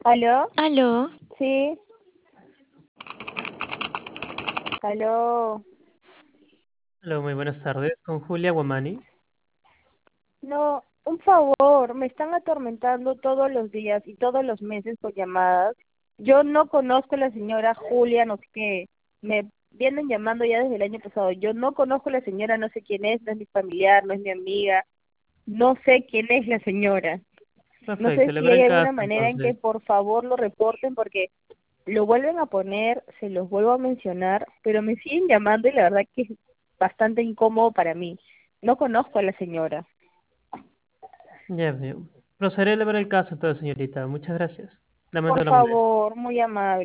¿Aló? Aló, Sí, aló. Hola, muy buenas tardes. Con Julia Guamani. No, un favor, me están atormentando todos los días y todos los meses por llamadas. Yo no conozco a la señora Julia, no sé qué. Me vienen llamando ya desde el año pasado. Yo no conozco a la señora, no sé quién es, no es mi familiar, no es mi amiga. No sé quién es la señora. No sé Perfecto, le si veré hay el alguna caso manera en que entonces. por favor lo reporten porque lo vuelven a poner, se los vuelvo a mencionar, pero me siguen llamando y la verdad que es bastante incómodo para mí. No conozco a la señora. Ya veo. Procederé a ver el caso entonces, señorita. Muchas gracias. Lamento Por la molestia. favor, muy amable.